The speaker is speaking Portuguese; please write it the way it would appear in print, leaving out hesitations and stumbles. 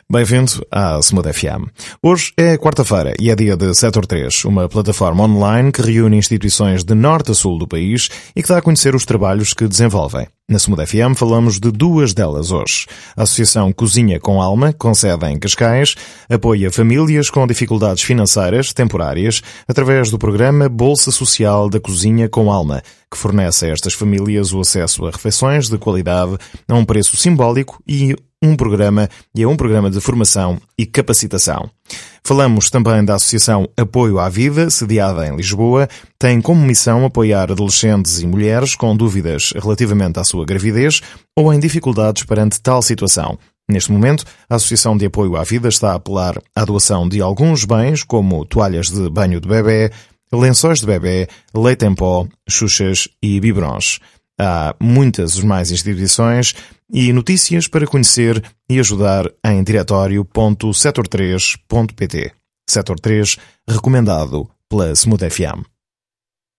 Bem-vindo à Smooth FM. Hoje é quarta-feira e é dia de Setor 3, uma plataforma online que reúne instituições de norte a sul do país e que dá a conhecer os trabalhos que desenvolvem. Na Smooth FM falamos de duas delas hoje. A Associação Cozinha com Alma, com sede em Cascais, apoia famílias com dificuldades financeiras temporárias através do programa Bolsa Social da Cozinha com Alma, que fornece a estas famílias o acesso a refeições de qualidade a um preço simbólico e um programa de formação e capacitação. Falamos também da Associação Apoio à Vida, sediada em Lisboa, tem como missão apoiar adolescentes e mulheres com dúvidas relativamente à sua gravidez ou em dificuldades perante tal situação. Neste momento, a Associação de Apoio à Vida está a apelar à doação de alguns bens, como toalhas de banho de bebê, lençóis de bebê, leite em pó, xuxas e biberons. Há muitas mais instituições e notícias para conhecer e ajudar em diretório.setor3.pt. Setor 3, recomendado pela Smooth FM.